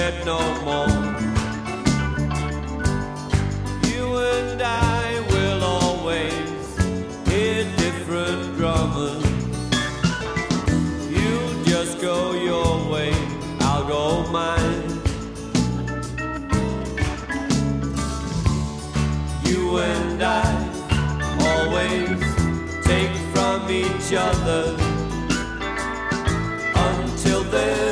wed no more. You and I will always hear different drummers. You just go your way, I'll go mine. You and I always take from each other until then.